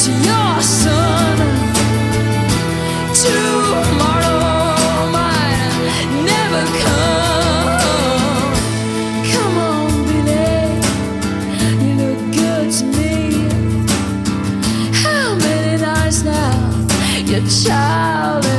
to your son. Tomorrow might never come. Come on, Billy, you look good to me. How many nights now your child